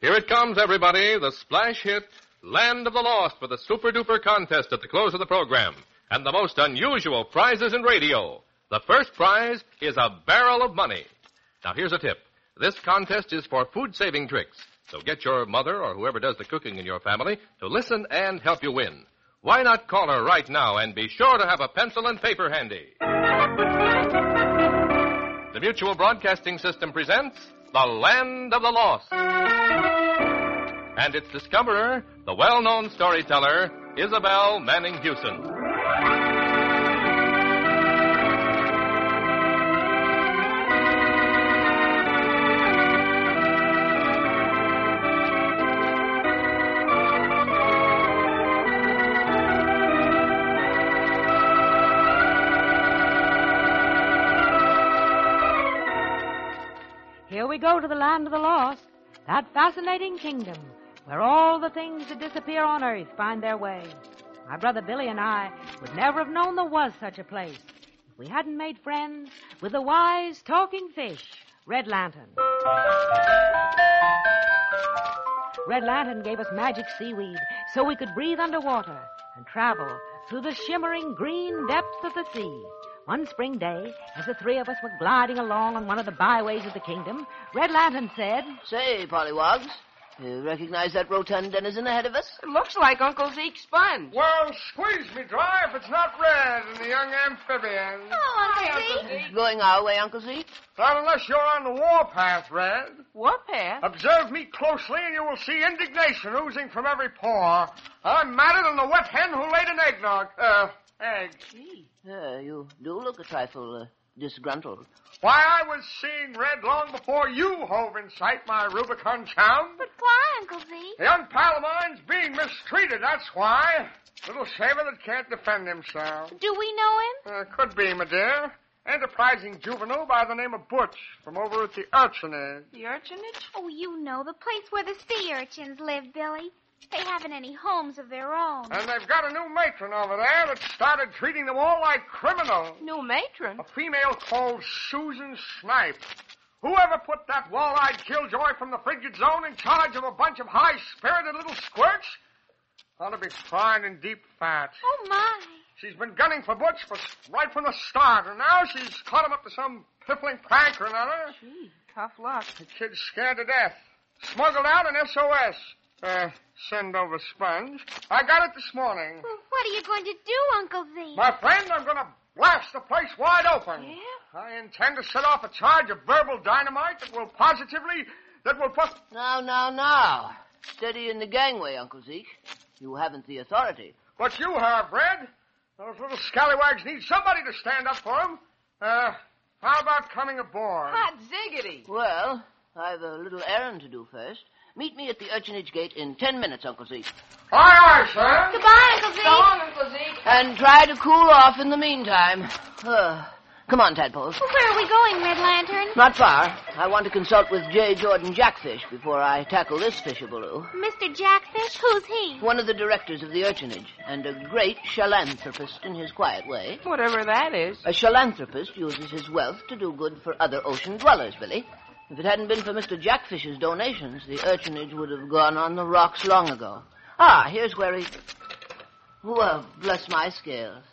Here it comes, everybody, the splash hit, Land of the Lost, with a super-duper contest at the close of the program. And the most unusual prizes in radio. The first prize is a barrel of money. Now, here's a tip. This contest is for food-saving tricks. So get your mother or whoever does the cooking in your family to listen and help you win. Why not call her right now and be sure to have a pencil and paper handy? The Mutual Broadcasting System presents The Land of the Lost. And its discoverer, the well-known storyteller, Isabel Manning Hewson. Here we go to the land of the lost, that fascinating kingdom where all the things that disappear on Earth find their way. My brother Billy and I would never have known there was such a place if we hadn't made friends with the wise talking fish, Red Lantern. Red Lantern gave us magic seaweed so we could breathe underwater and travel through the shimmering green depths of the sea. One spring day, as the three of us were gliding along on one of the byways of the kingdom, Red Lantern said, "Say, Pollywogs, you recognize that rotund denizen ahead of us?" It looks like Uncle Zeke Sponge. Well, squeeze me dry if it's not Red and the young amphibian. Hi, Uncle Zeke. Going our way, Uncle Zeke? Not unless you're on the warpath, Red. Warpath? Observe me closely and you will see indignation oozing from every pore. I'm madder than the wet hen who laid an egg. Gee. You do look a trifle disgruntled. Why, I was seeing Red long before you hove in sight, my Rubicon chum. But why, Uncle Zeke? The young pal of mine's being mistreated, that's why. Little shaver that can't defend himself. Do we know him? Could be, my dear. Enterprising juvenile by the name of Butch from over at the Urchinage. The urchinage? Oh, you know, the place where the sea urchins live, Billy. They haven't any homes of their own. And they've got a new matron over there that started treating them all like criminals. New matron? A female called Susan Snipe. Whoever put that wall-eyed killjoy from the frigid zone in charge of a bunch of high-spirited little squirts ought to be frying in deep fat. Oh, my. She's been gunning for Butch right from the start, and now she's caught him up to some piffling prank or another. Gee, tough luck. The kid's scared to death. Smuggled out an SOS. Send over Sponge. I got it this morning. Well, what are you going to do, Uncle Zeke? My friend, I'm going to blast the place wide open. Yeah? I intend to set off a charge of verbal dynamite that will put... Now. Steady in the gangway, Uncle Zeke. You haven't the authority. But you have, Red. Those little scallywags need somebody to stand up for them. How about coming aboard? Hot ziggity. Well, I've a little errand to do first. Meet me at the Urchinage Gate in 10 minutes, Uncle Zeke. Aye, sir. Goodbye, Uncle Zeke. So long, Uncle Zeke. And try to cool off in the meantime. Come on, Tadpoles. Well, where are we going, Red Lantern? Not far. I want to consult with J. Jordan Jackfish before I tackle this fishabaloo. Mr. Jackfish? Who's he? One of the directors of the Urchinage, and a great philanthropist in his quiet way. Whatever that is. A philanthropist uses his wealth to do good for other ocean dwellers, Billy. If it hadn't been for Mr. Jackfish's donations, the Urchinage would have gone on the rocks long ago. Here's where he... Well, bless my scales.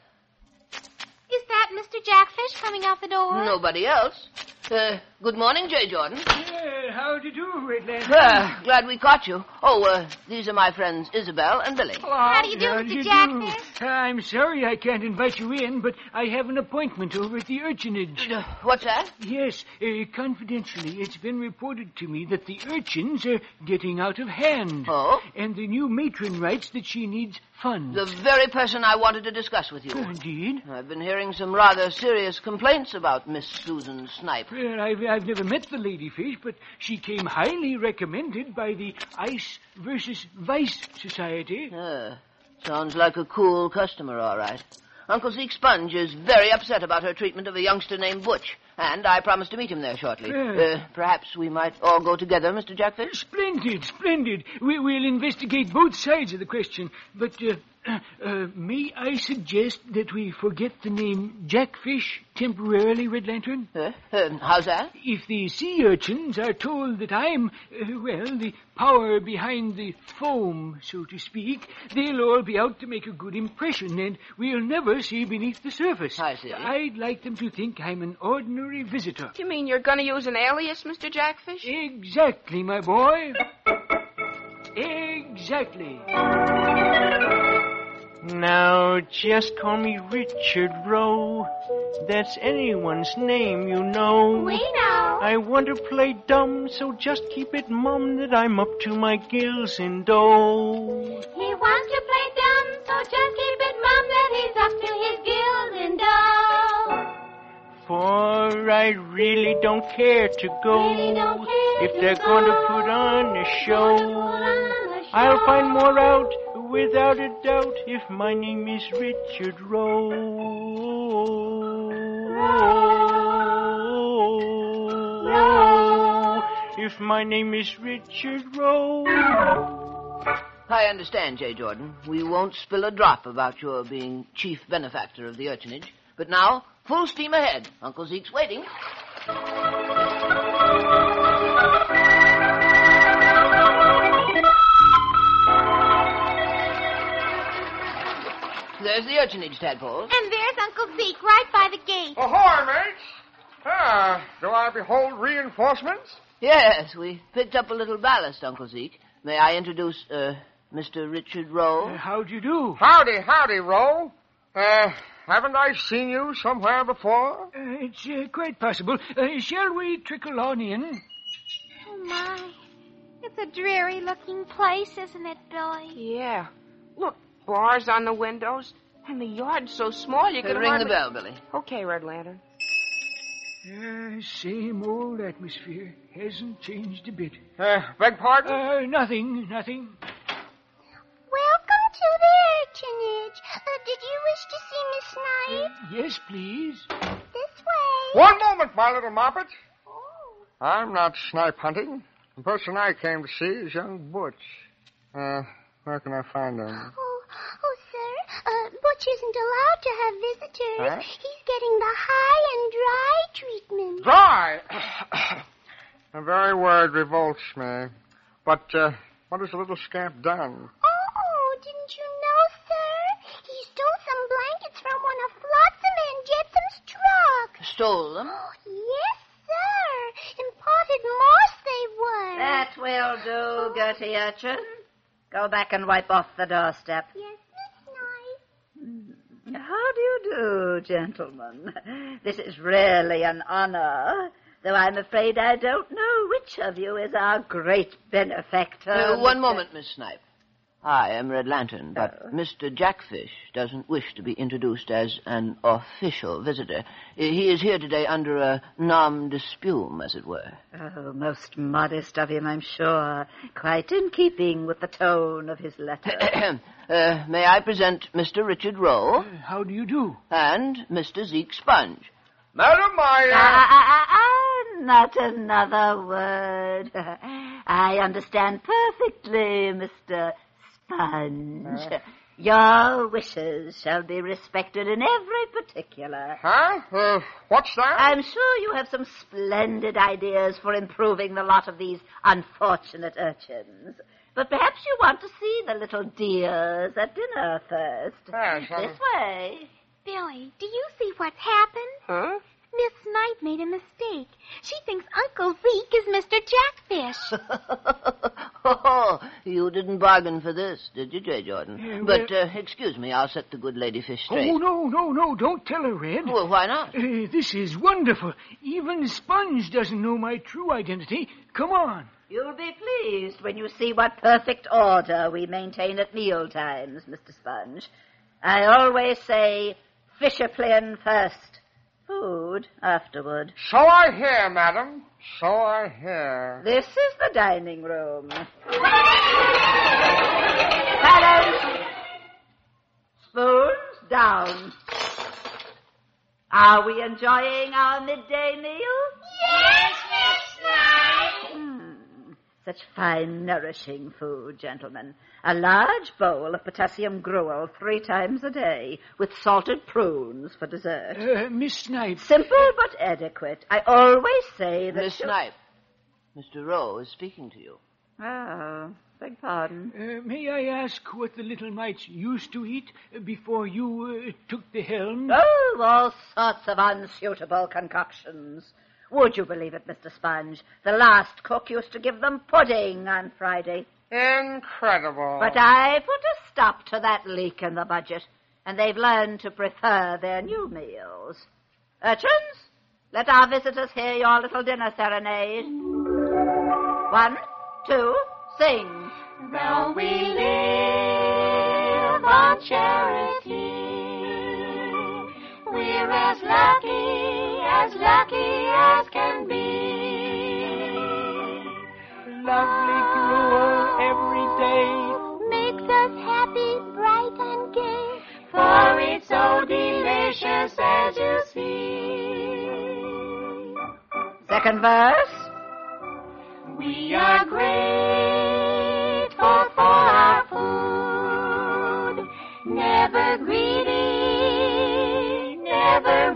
Is that Mr. Jackfish coming out the door? Nobody else. Good morning, J. Jordan. How do you do, Red Lantern? Glad we caught you. These are my friends Isabel and Billy. How do you do, Mr. Jackfish? I'm sorry I can't invite you in, but I have an appointment over at the Urchinage. What's that? Yes, confidentially, it's been reported to me that the urchins are getting out of hand. Oh? And the new matron writes that she needs funds. The very person I wanted to discuss with you. Indeed. I've been hearing some rather serious complaints about Miss Susan Snipe. Well, I've never met the ladyfish, but she came highly recommended by the Ice versus Vice Society. Sounds like a cool customer, all right. Uncle Zeke Sponge is very upset about her treatment of a youngster named Butch. And I promise to meet him there shortly. Yeah. Perhaps we might all go together, Mr. Jackfish? Splendid, splendid. We'll investigate both sides of the question. But may I suggest that we forget the name Jackfish temporarily, Red Lantern? How's that? If the sea urchins are told that I'm, the power behind the foam, so to speak, they'll all be out to make a good impression, and we'll never see beneath the surface. I see. I'd like them to think I'm an ordinary visitor. You mean you're going to use an alias, Mr. Jackfish? Exactly, my boy. Exactly. Now, just call me Richard Rowe. That's anyone's name, you know. We know. I want to play dumb, so just keep it mum that I'm up to my gills in dough. He wants to play dumb, so just keep it mum that he's up to his gills in dough. For I really don't care to go. Really don't care if to they're go. going to put on a show. I'll find more out without a doubt if my name is Richard Rowe. If my name is Richard Rowe. I understand, J. Jordan. We won't spill a drop about your being chief benefactor of the urchinage. But now, full steam ahead. Uncle Zeke's waiting. There's the urchinage, Tadpole. And there's Uncle Zeke right by the gate. Ahoy, mates! Do I behold reinforcements? Yes, we picked up a little ballast, Uncle Zeke. May I introduce, Mr. Richard Rowe? How do you do? Howdy, Rowe. Haven't I seen you somewhere before? It's quite possible. Shall we trickle on in? Oh, my. It's a dreary-looking place, isn't it, Billy? Yeah. Look, bars on the windows, and the yard's so small you can Ring hardly... the bell, Billy. Okay, Red Lantern. Same old atmosphere. Hasn't changed a bit. Beg pardon? Nothing. Welcome to the urchinage. Did you wish to see Miss Snipe? Yes, please. This way. One moment, my little Moppet. Oh. I'm not snipe hunting. The person I came to see is young Butch. Where can I find him? Oh, sir, Butch isn't allowed to have visitors. Huh? He's getting the high and dry treatment. Dry! The very word revolts me. But, what has the little scamp done? Oh, didn't you know, sir? He stole some blankets from one of Flotsam and Jetsam's truck. Stole them? Oh, yes, sir. Imported moss they were. That will do, Gertie Urchin. Go back and wipe off the doorstep. Yes, Miss Snipe. How do you do, gentlemen? This is really an honor, though I'm afraid I don't know which of you is our great benefactor. One moment, Miss Snipe. I am Red Lantern, but Mr. Jackfish doesn't wish to be introduced as an official visitor. He is here today under a nom de plume, as it were. Oh, most modest of him, I'm sure. Quite in keeping with the tone of his letter. May I present Mr. Richard Rowe How do you do? and Mr. Zeke Sponge? Madam, Not another word. I understand perfectly, Mr. Sponge. Your wishes shall be respected in every particular. Huh? What's that? I'm sure you have some splendid ideas for improving the lot of these unfortunate urchins. But perhaps you want to see the little dears at dinner first. Yes, This way. Billy, do you see what's happened? Huh? Miss Snipe made a mistake. She thinks Uncle Zeke is Mr. Jackfish. Oh, you didn't bargain for this, did you, J. Jordan? well- But, excuse me, I'll set the good lady fish straight. Oh, no, don't tell her, Red. Well, why not? This is wonderful. Even Sponge doesn't know my true identity. Come on. You'll be pleased when you see what perfect order we maintain at meal times, Mr. Sponge. I always say, Fisher-plin first, food afterward. So I hear, madam. So I hear. This is the dining room. Silence! Spoons down. Are we enjoying our midday meal? Yes, Miss Snipe. Such fine, nourishing food, gentlemen. A large bowl of potassium gruel 3 times a day, with salted prunes for dessert. Miss Snipe. Simple but adequate. I always say that... Miss Snipe, Mr. Rowe is speaking to you. Oh, beg pardon. May I ask what the little mites used to eat before you took the helm? Oh, all sorts of unsuitable concoctions. Would you believe it, Mr. Sponge? The last cook used to give them pudding on Friday. Incredible. But I put a stop to that leak in the budget, and they've learned to prefer their new meals. Urchins, let our visitors hear your little dinner serenade. 1, 2, sing. Though we live on charity, we're as lucky as can be. Lovely gruel every day Makes us happy, bright and gay, for it's so delicious as you see. Second verse. We are grateful for our food, never greedy, never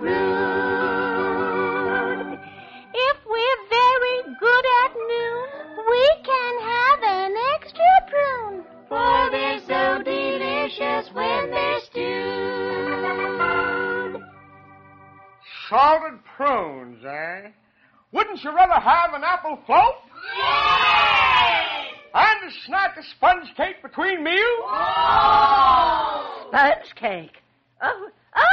rude. If we're very good at noon, we can have an extra prune, for they're so delicious when they're stewed. Salted prunes, eh? Wouldn't you rather have an apple float? Yes! And a snack of sponge cake between meals? Oh! Sponge cake. Oh,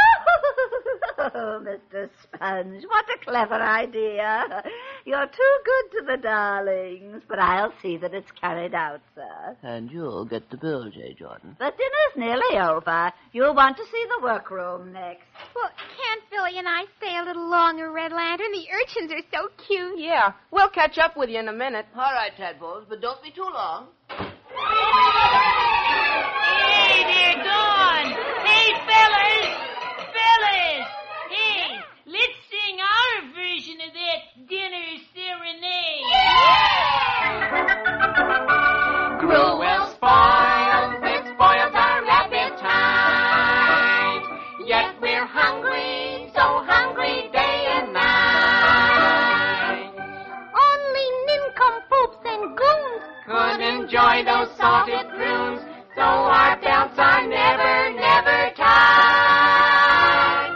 Mr. Sponge, what a clever idea. You're too good to the darlings, but I'll see that it's carried out, sir. And you'll get the bill, J. Jordan. The dinner's nearly over. You'll want to see the workroom next. Well, can't Billy and I stay a little longer, Red Lantern? The urchins are so cute. Yeah, we'll catch up with you in a minute. All right, Tadpoles, but don't be too long. Hey, they're gone. Hey, fellas. Hey, let's sing our version of that dinner serenade. Grow well spoiled, it spoils our appetite. Yet we're hungry, so hungry day and night. Only nincompoops and goons could enjoy those salted prunes, so our belts are never, never tight.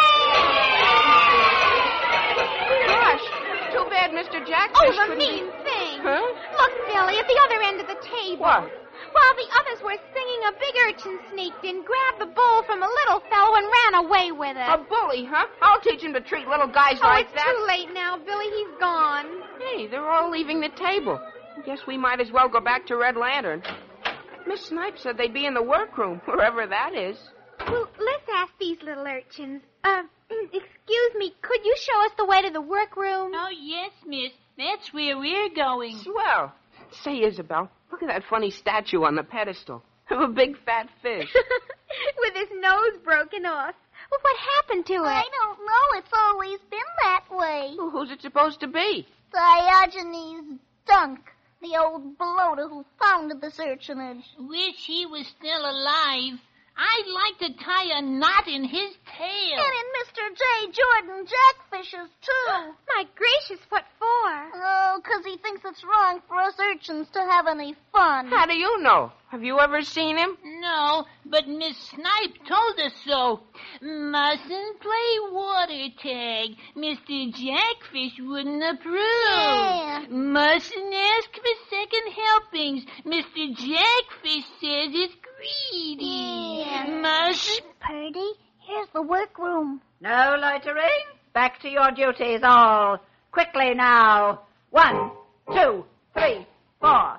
Gosh, too bad Mr. Jackfish Oh, the couldn't mean be... thing. Huh? Look, Billy, at the other end of the table. What? While the others were singing, a big urchin sneaked in, grabbed the bowl from a little fellow, and ran away with it. A bully, huh? I'll teach him to treat little guys like it's that. too late now, Billy. He's gone. Hey, they're all leaving the table. Guess we might as well go back to Red Lantern. Miss Snipe said they'd be in the workroom, wherever that is. Well, let's ask these little urchins. Excuse me, could you show us the way to the workroom? Oh, yes, miss. That's where we're going. Swell. Say, Isabel, look at that funny statue on the pedestal of a big fat fish. With his nose broken off. Well, what happened to it? I don't know. It's always been that way. Well, who's it supposed to be? Diogenes Dunk, the old bloater who founded this urchinage. Wish he was still alive. I'd like to tie a knot in his tail. And in Mr. J. Jordan Jackfish's, too. My gracious, what for? Oh, 'cause he thinks it's wrong for us urchins to have any fun. How do you know? Have you ever seen him? No, but Miss Snipe told us so. Mustn't play water tag. Mr. Jackfish wouldn't approve. Yeah. Mustn't ask for second helpings. Mr. Jackfish says it's greedy. Yeah. Must... Purdy, here's the workroom. No loitering. Back to your duties, all. Quickly now. 1, 2, 3, 4.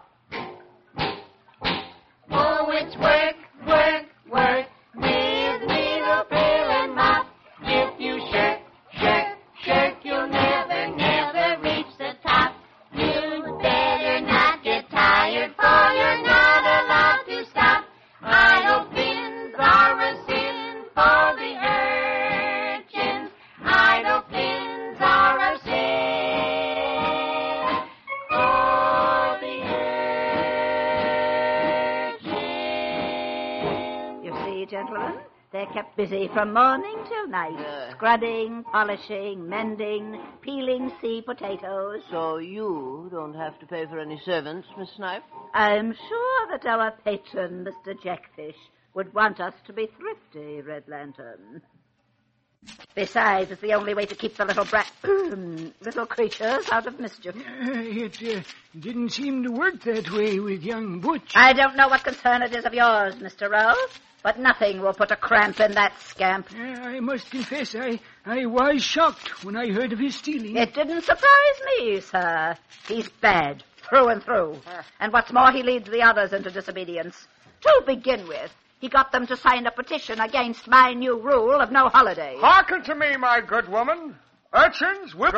Oh, it's work, work, work. With needle, pail, and mop. If you shirk, shirk, shirk, you'll never, never reach the top. You'd better not get tired, for you're not allowed to stop. Idle fins are a sin for the urchins. gentlemen. They're kept busy from morning till night, scrubbing, polishing, mending, peeling sea potatoes. So you don't have to pay for any servants, Miss Snipe? I'm sure that our patron, Mr. Jackfish, would want us to be thrifty, Red Lantern. Besides, it's the only way to keep the little creatures out of mischief. It didn't seem to work that way with young Butch. I don't know what concern it is of yours, Mr. Rolfe, but nothing will put a cramp in that scamp. I must confess, I was shocked when I heard of his stealing. It didn't surprise me, sir. He's bad, through and through. And what's more, he leads the others into disobedience. To begin with, he got them to sign a petition against my new rule of no holidays. Hearken to me, my good woman. Urchins will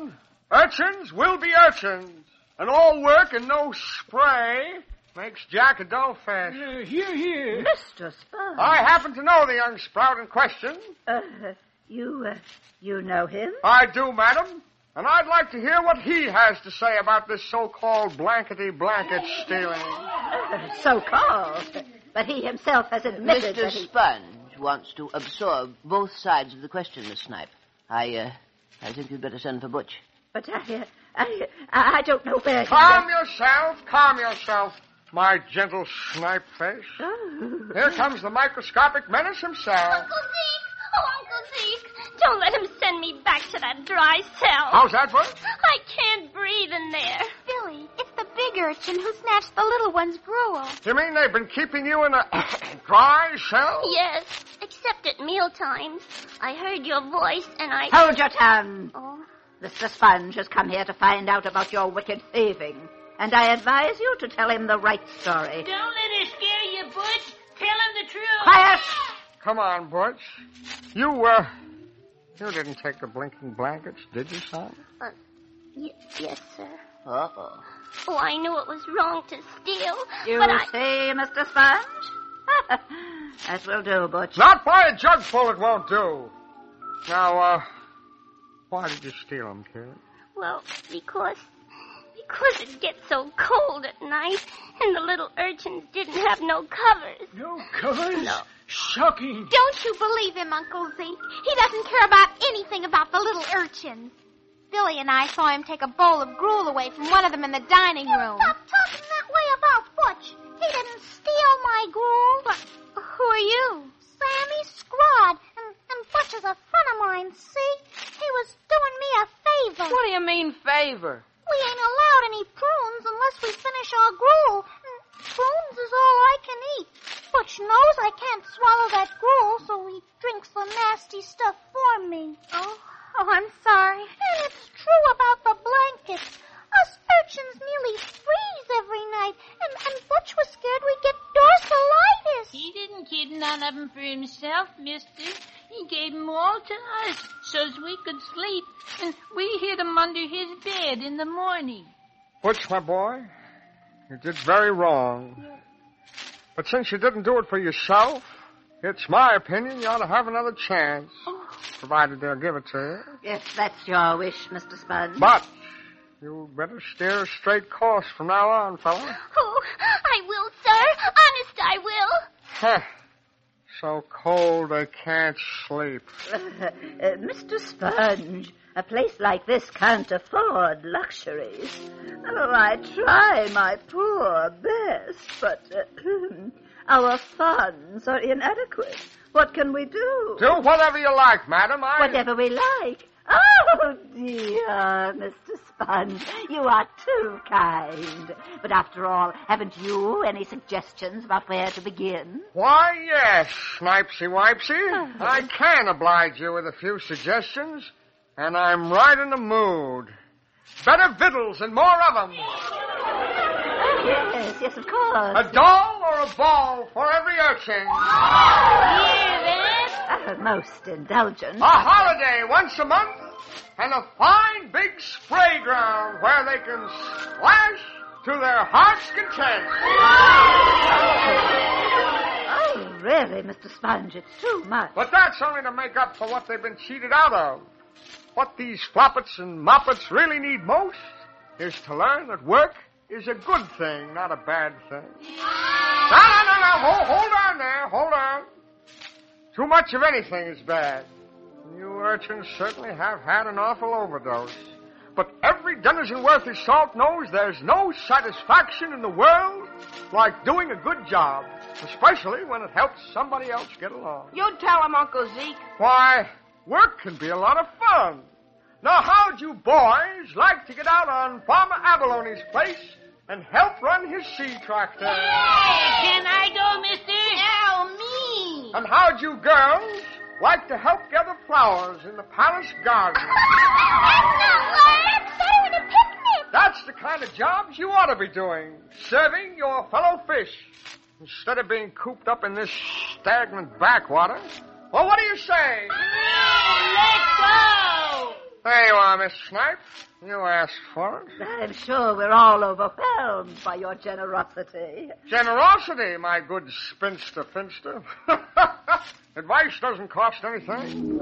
be urchins. And all work and no spray makes Jack a dull fish. Here. Mr. Sponge. I happen to know the young sprout in question. You know him? I do, madam. And I'd like to hear what he has to say about this so-called blankety-blanket stealing. So-called? But he himself has admitted Mr. Sponge wants to absorb both sides of the question, Miss Snipe. I think you'd better send for Butch. But I don't know where Calm yourself, my gentle snipe face. Oh. Here comes the microscopic menace himself. Uncle Zeke, don't let him send me back to that dry cell. How's that, Butch? I can't breathe in there. Billy, it's the big urchin who snatched the little one's gruel. You mean they've been keeping you in a dry cell? Yes, except at mealtimes. I heard your voice and I... Hold your tongue. Oh. Mr. Sponge has come here to find out about your wicked thieving. And I advise you to tell him the right story. Don't let her scare you, Butch. Tell him the truth. Quiet! Come on, Butch. You didn't take the blinking blankets, did you, son? Yes, sir. Uh-oh. Oh, I knew it was wrong to steal, You but see, Mr. Sponge? That will do, Butch. Not by a jugful, it won't do. Now, why did you steal them, kid? Well, because it gets so cold at night, and the little urchins didn't have no covers. No covers? No. Shocking. Don't you believe him, Uncle Zeke. He doesn't care about anything about the little urchins. Billy and I saw him take a bowl of gruel away from one of them in the dining room. Stop talking that way about Butch. He didn't steal my gruel. But who are you? Sammy Scrod. And Butch is a friend of mine, see? He was doing me a favor. What do you mean, favor? We ain't allowed any prunes unless we finish our gruel. Prunes is all I can eat. Butch knows I can't swallow that gruel, so he drinks the nasty stuff for me. Oh, I'm sorry. And it's true about the blankets. Us urchins nearly freeze every night, and Butch was scared we'd get dorsalitis. He didn't keep none of them for himself, mister. He gave them all to us so's we could sleep, and we hid them under his bed in the morning. Butch, my boy, you did very wrong. But since you didn't do it for yourself, it's my opinion you ought to have another chance, provided they'll give it to you. If that's your wish, Mr. Sponge. But you better steer a straight course from now on, fella. Oh, I will, sir. Honest, I will. Huh. So cold they can't sleep. Mr. Sponge, a place like this can't afford luxuries. Oh, I try my poor best, but our funds are inadequate. What can we do? Do whatever you like, madam. Whatever we like. Oh, dear, Mr. Sponge, you are too kind. But after all, haven't you any suggestions about where to begin? Why, yes, Snipesy-Wipesy. I can oblige you with a few suggestions, and I'm right in the mood. Better victuals and more of them. Yes, of course. A doll or a ball for every urchin. Most indulgent. A holiday once a month, and a fine big spray ground where they can splash to their heart's content. Oh, really, Mr. Sponge, it's too much. But that's only to make up for what they've been cheated out of. What these floppets and moppets really need most is to learn that work is a good thing, not a bad thing. No. Hold on there. Hold on. Too much of anything is bad. You urchins certainly have had an awful overdose. But every denizen worth his salt knows there's no satisfaction in the world like doing a good job, especially when it helps somebody else get along. You tell him, Uncle Zeke. Why, work can be a lot of fun. Now, how'd you boys like to get out on Farmer Abaloney's place and help run his sea tractor? Can I go, mister? Oh, me. And how'd you girls like to help gather flowers in the palace garden? That's not like setting a picnic. That's the kind of jobs you ought to be doing, serving your fellow fish, instead of being cooped up in this stagnant backwater. Well, what do you say? Let's go! There you are, Miss Snipe. You asked for it. I'm sure we're all overwhelmed by your generosity. Generosity, my good spinster finster. Advice doesn't cost anything.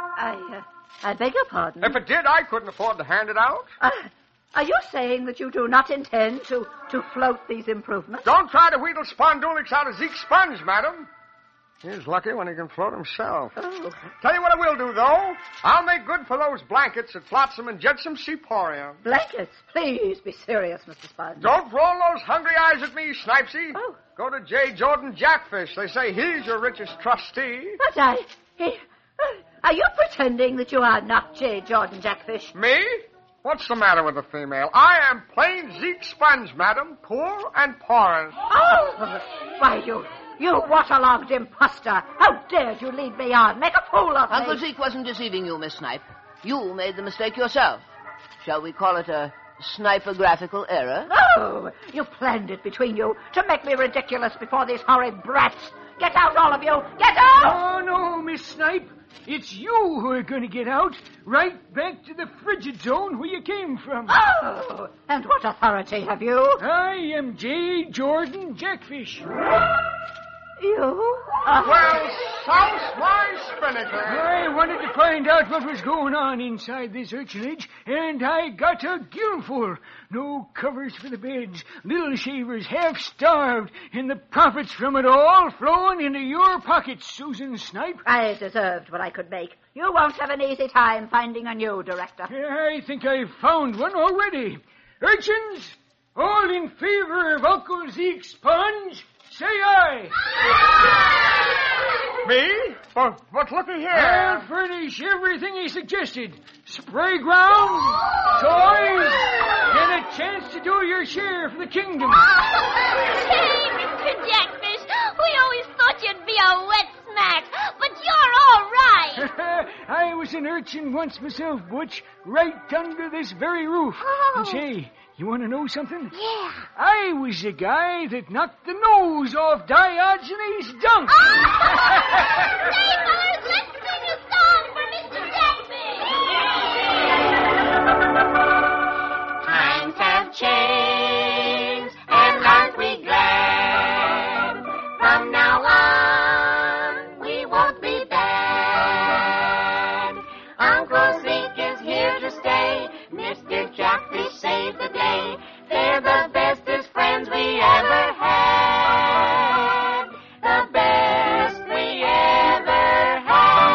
I beg your pardon. If it did, I couldn't afford to hand it out. Are you saying that you do not intend to float these improvements? Don't try to wheedle Spondulix out of Zeke Sponge, madam. He's lucky when he can float himself. Oh. Tell you what I will do, though. I'll make good for those blankets at Flotsam and Jetsam Seaporium. Blankets? Please be serious, Mr. Sponge. Don't roll those hungry eyes at me, Snipesy. Oh. Go to J. Jordan Jackfish. They say he's your richest trustee. But are you pretending that you are not J. Jordan Jackfish? Me? What's the matter with the female? I am plain Zeke Sponge, madam. Poor and porous. Oh! Why, you waterlogged imposter. How dared you lead me on? Make a fool of me. Uncle Zeke wasn't deceiving you, Miss Snipe. You made the mistake yourself. Shall we call it a snipographical error? Oh, you planned it between you to make me ridiculous before these horrid brats. Get out, all of you. Get out! No, Miss Snipe. It's you who are going to get out, right back to the frigid zone where you came from. Oh, and what authority have you? I am J. Jordan Jackfish. You? Well, souse my spinnaker. I wanted to find out what was going on inside this urchinage, and I got a gillful. No covers for the beds, little shavers half-starved, and the profits from it all flowing into your pockets, Susan Snipe. I deserved what I could make. You won't have an easy time finding a new director. I think I've found one already. Urchins, all in favor of Uncle Zeke Sponge, say aye. Me? But looky here. I'll furnish everything he suggested. Spray ground, toys, and a chance to do your share for the kingdom. Hey, Mr. Jackfish, we always thought you'd be a wet smack, but you're all right. I was an urchin once myself, Butch, right under this very roof. Oh. And say, you want to know something? Yeah. I was the guy that knocked the nose off Diogenes Dunk. Say, fellas, let's sing a song for Mr. Jackfish. Times have changed, and aren't we glad? From now on, we won't be bad. Uncle Zeke is here to stay. Mr. Jackfish saved the day. They're the bestest friends we ever had. The best we ever had.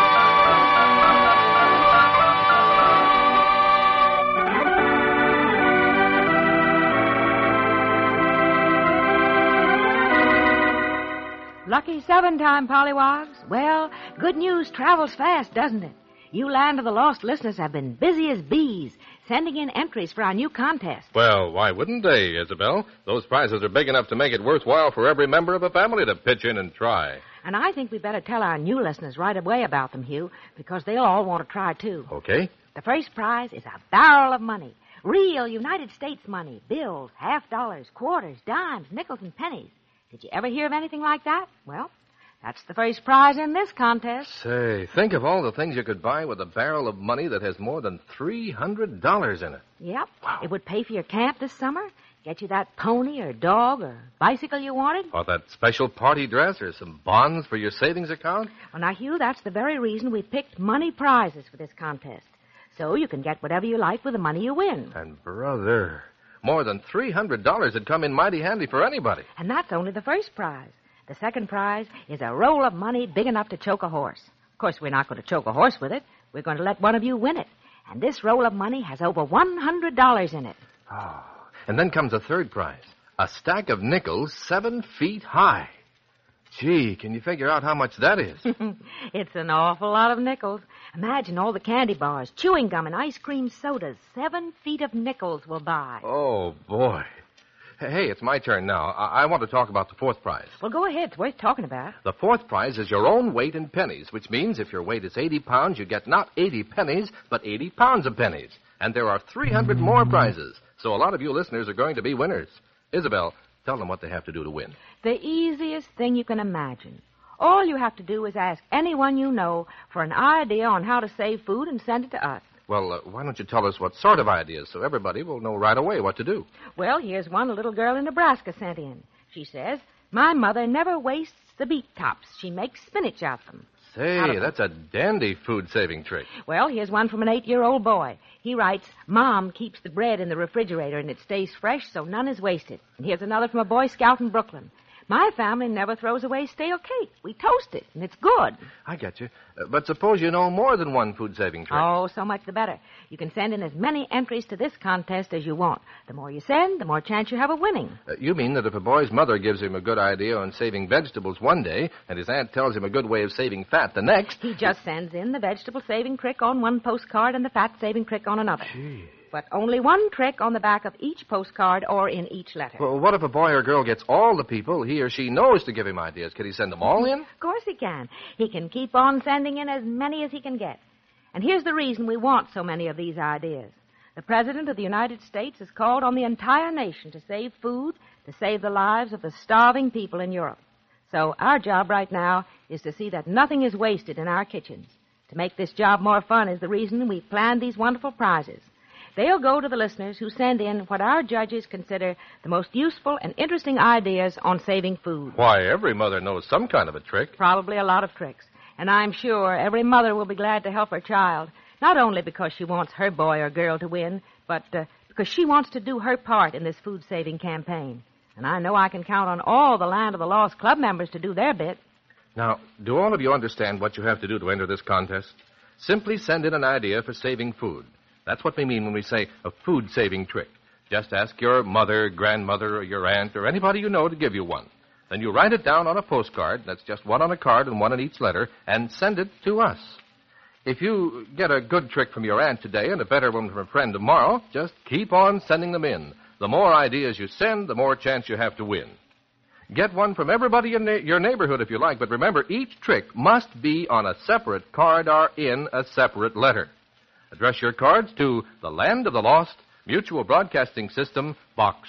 Lucky 7-time, Pollywogs. Well, good news travels fast, doesn't it? You Land of the Lost listeners have been busy as bees, sending in entries for our new contest. Well, why wouldn't they, Isabel? Those prizes are big enough to make it worthwhile for every member of a family to pitch in and try. And I think we better tell our new listeners right away about them, Hugh, because they'll all want to try, too. Okay. The first prize is a barrel of money. Real United States money. Bills, $half, quarters, dimes, nickels, and pennies. Did you ever hear of anything like that? Well, that's the first prize in this contest. Say, think of all the things you could buy with a barrel of money that has more than $300 in it. Yep. Wow. It would pay for your camp this summer, get you that pony or dog or bicycle you wanted. Or that special party dress or some bonds for your savings account. Well, now, Hugh, that's the very reason we picked money prizes for this contest. So you can get whatever you like with the money you win. And, brother, more than $300 would come in mighty handy for anybody. And that's only the first prize. The second prize is a roll of money big enough to choke a horse. Of course, we're not going to choke a horse with it. We're going to let one of you win it. And this roll of money has over $100 in it. Oh, and then comes a third prize. A stack of nickels 7 feet high. Gee, can you figure out how much that is? It's an awful lot of nickels. Imagine all the candy bars, chewing gum, and ice cream sodas 7 feet of nickels will buy. Oh, boy. Hey, it's my turn now. I want to talk about the fourth prize. Well, go ahead. It's worth talking about. The fourth prize is your own weight in pennies, which means if your weight is 80 pounds, you get not 80 pennies, but 80 pounds of pennies. And there are 300 more prizes, so a lot of you listeners are going to be winners. Isabel, tell them what they have to do to win. The easiest thing you can imagine. All you have to do is ask anyone you know for an idea on how to save food and send it to us. Well, why don't you tell us what sort of ideas so everybody will know right away what to do? Well, here's one a little girl in Nebraska sent in. She says, my mother never wastes the beet tops. She makes spinach out of them. Say, that's a dandy food-saving trick. Well, here's one from an 8-year-old boy. He writes, Mom keeps the bread in the refrigerator and it stays fresh so none is wasted. And here's another from a Boy Scout in Brooklyn. My family never throws away stale cake. We toast it, and it's good. I get you. But suppose you know more than one food-saving trick. Oh, so much the better. You can send in as many entries to this contest as you want. The more you send, the more chance you have of winning. You mean that if a boy's mother gives him a good idea on saving vegetables one day, and his aunt tells him a good way of saving fat the next... He just sends in the vegetable-saving trick on one postcard and the fat-saving trick on another. Gee. But only one trick on the back of each postcard or in each letter. Well, what if a boy or girl gets all the people he or she knows to give him ideas? Can he send them all in? Of course he can. He can keep on sending in as many as he can get. And here's the reason we want so many of these ideas. The President of the United States has called on the entire nation to save food, to save the lives of the starving people in Europe. So our job right now is to see that nothing is wasted in our kitchens. To make this job more fun is the reason we planned these wonderful prizes. They'll go to the listeners who send in what our judges consider the most useful and interesting ideas on saving food. Why, every mother knows some kind of a trick. Probably a lot of tricks. And I'm sure every mother will be glad to help her child, not only because she wants her boy or girl to win, but because she wants to do her part in this food-saving campaign. And I know I can count on all the Land of the Lost Club members to do their bit. Now, do all of you understand what you have to do to enter this contest? Simply send in an idea for saving food. That's what we mean when we say a food-saving trick. Just ask your mother, grandmother, or your aunt, or anybody you know to give you one. Then you write it down on a postcard, that's just one on a card and one in each letter, and send it to us. If you get a good trick from your aunt today and a better one from a friend tomorrow, just keep on sending them in. The more ideas you send, the more chance you have to win. Get one from everybody in your neighborhood if you like, but remember, each trick must be on a separate card or in a separate letter. Address your cards to the Land of the Lost, Mutual Broadcasting System, Box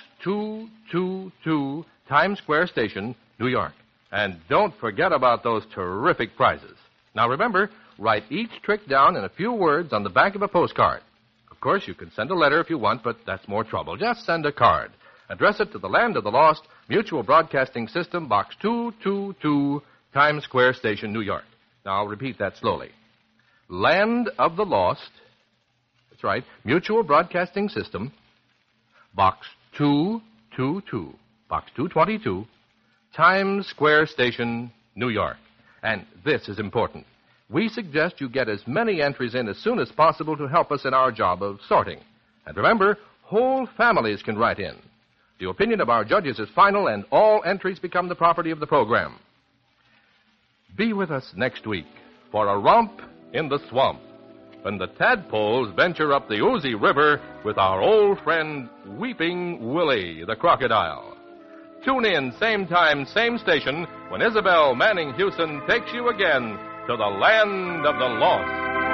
222, Times Square Station, New York. And don't forget about those terrific prizes. Now remember, write each trick down in a few words on the back of a postcard. Of course, you can send a letter if you want, but that's more trouble. Just send a card. Address it to the Land of the Lost, Mutual Broadcasting System, Box 222, Times Square Station, New York. Now I'll repeat that slowly. Land of the Lost... That's right. Mutual Broadcasting System, Box 222, Box 222, Times Square Station, New York. And this is important. We suggest you get as many entries in as soon as possible to help us in our job of sorting. And remember, whole families can write in. The opinion of our judges is final, and all entries become the property of the program. Be with us next week for a romp in the swamp, when the tadpoles venture up the Oozy River with our old friend Weeping Willie, the crocodile. Tune in, same time, same station, when Isabel Manning Hewson takes you again to the Land of the Lost.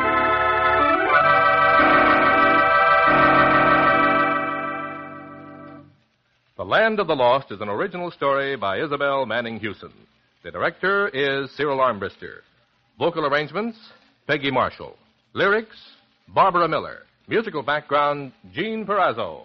The Land of the Lost is an original story by Isabel Manning Hewson. The director is Cyril Armbruster. Vocal arrangements, Peggy Marshall. Lyrics, Barbara Miller. Musical background, Gene Perazzo.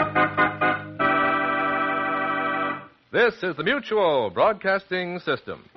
This is the Mutual Broadcasting System.